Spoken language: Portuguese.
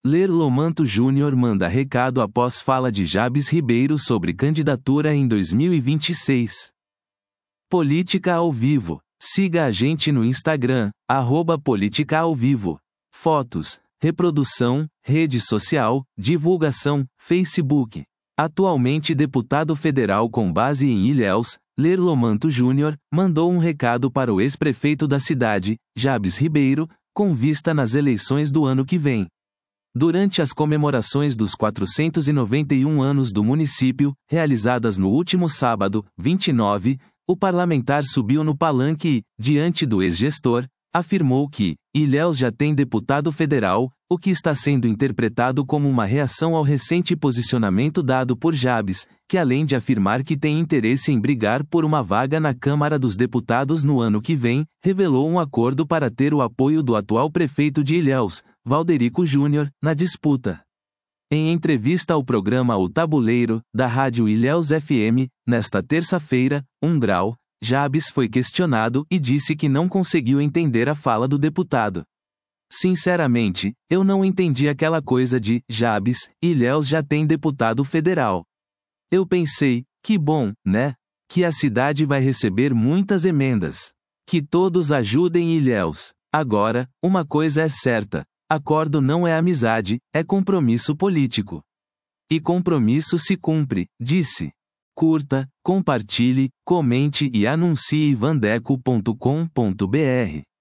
Lerlomanto Júnior manda recado após fala de Jabes Ribeiro sobre candidatura em 2026. Política ao vivo. Siga a gente no Instagram, @politicaauvivo. Fotos, reprodução, rede social, divulgação, Facebook. Atualmente deputado federal com base em Ilhéus, Lerlomanto Júnior mandou um recado para o ex-prefeito da cidade, Jabes Ribeiro, com vista nas eleições do ano que vem. Durante as comemorações dos 491 anos do município, realizadas no último sábado, 29, o parlamentar subiu no palanque e, diante do ex-gestor, afirmou que Ilhéus já tem deputado federal, o que está sendo interpretado como uma reação ao recente posicionamento dado por Jabes, que além de afirmar que tem interesse em brigar por uma vaga na Câmara dos Deputados no ano que vem, revelou um acordo para ter o apoio do atual prefeito de Ilhéus, Valderico Júnior, na disputa. Em entrevista ao programa O Tabuleiro, da Rádio Ilhéus FM, nesta terça-feira, 1 grau, Jabes foi questionado e disse que não conseguiu entender a fala do deputado. Sinceramente, eu não entendi aquela coisa de Jabes, Ilhéus já tem deputado federal. Eu pensei, que bom, né? Que a cidade vai receber muitas emendas. Que todos ajudem Ilhéus. Agora, uma coisa é certa. Acordo não é amizade, é compromisso político. E compromisso se cumpre, disse. Curta, compartilhe, comente e anuncie vandeco.com.br.